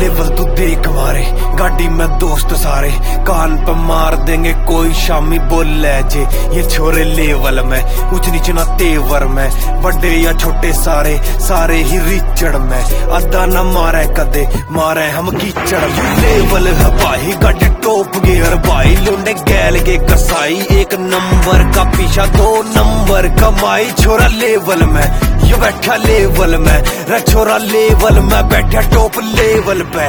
Level तू देख हमारे, गाड़ी में दोस्त सारे, कान पे मार देंगे कोई शामी बोले जे। ये छोरे लेवल में, ऊंच नीच ना तेवर में, बड़े या छोटे सारे सारे ही रिचड़ में। अद्दा न मारे कदे मारे हम कीचड़ में। लेवल है भाई गाड़ी टॉप गियर भाई, लोंडे गैल के कसाई, एक नंबर का पीछा 2 नंबर कमाई। छोरा लेवल में ये बैठा लेवल में, रे छोरा लेवल में बैठा टॉप लेवल पे।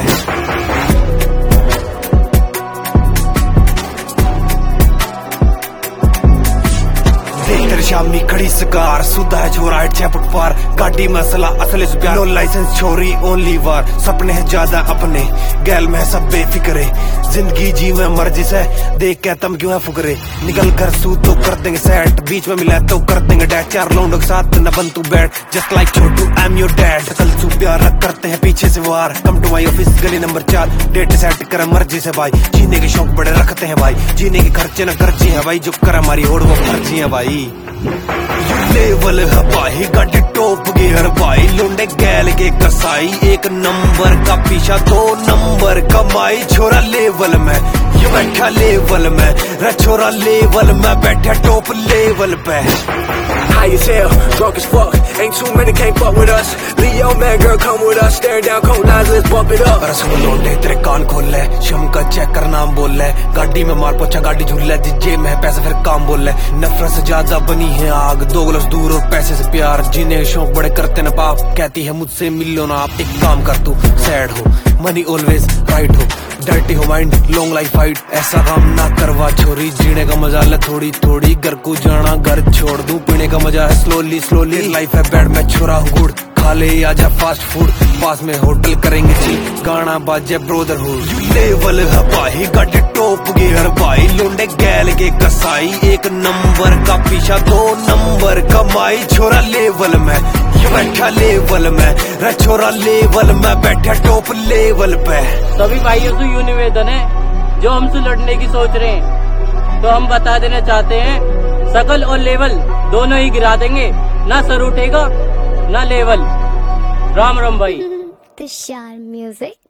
शामी खड़ी सकार, सुधा है छोरा है 6 फुट पार, गाड़ी मसला असली से प्यार। नो लाइसेंस छोरी ओनली वार, सपने हैं ज्यादा अपने, गैल में सब बेफिक्रे, जिंदगी जी में मर्जी से, देख के तुम क्यों है फुकरे। निकल कर सू तो कर देंगे सेट, बीच में मिला तो कर देंगे डैड। 4 लोगों के साथ न बन तू बैठ, जस्ट लाइक छोटू आई एम योर डैड। कल सू प्यार करते हैं पीछे से वार, कम टू माई ऑफिस गली नंबर 4, डेट सेट कर मर्जी से भाई। जीने के शौक बड़े रखते हैं भाई, जीने के खर्चे न खर्ची है भाई, जो कर हमारी होड़ वो खर्ची है भाई। लेवल है भाई गाड़ी टॉप गियर भाई, लोंडे गैल के कसाई, एक नंबर का पीछा 2 नंबर कमाई। छोरा लेवल में ये बैठा लेवल में, रे छोरा लेवल में बैठा टॉप लेवल पे। High as hell, drunk as fuck, ain't too many can't fuck with us. Leo man girl come with us, staring down cold lines, let's bump it up. रसूल लोंडे तेरे कान खोल ले, शम का चेक कर नाम बोल ले, गाड़ी में मार पोछा गाड़ी झूल ले, जेब में पैसा फिर काम बोल ले। नफरत से ज्यादा बनी है आग, 2 गिलास दूर और पैसे से प्यार, जीने के शौक बड़े करते न पाप, कहती है मुझसे मिल लो ना आप। एक काम कर तू सैड हो, मनी ऑलवेज राइट हो, डर्टी हो माइंड लॉन्ग लाइफ फाइट, ऐसा काम ना करवा छोरी, जीने का मजा ले थोड़ी थोड़ी, घर को जाना घर छोड़ दूं, पीने का मजा है स्लोली स्लोली, लाइफ है बैड मैं छोरा हूँ गुड़, खा ले आजा फास्ट फूड, पास में होटल करेंगे चिल, गाना बाजे ब्रदरहुड। लेवल है भाई गाड़ी टॉप गियर भाई, लोंडे गैल के कसाई, एक नंबर का पीछा 2 नंबर कमाई। छोरा लेवल में ये बैठा लेवल में, रे छोरा लेवल में बैठा टॉप लेवल पे। सभी भाइयों से यूं निवेदन है जो हमसे लड़ने की सोच रहे हैं, तो हम बता देना चाहते हैं शकल और लेवल दोनों ही गिरा देंगे, ना सर उठेगा ना लेवल। राम राम भाई। तुषार म्यूजिक।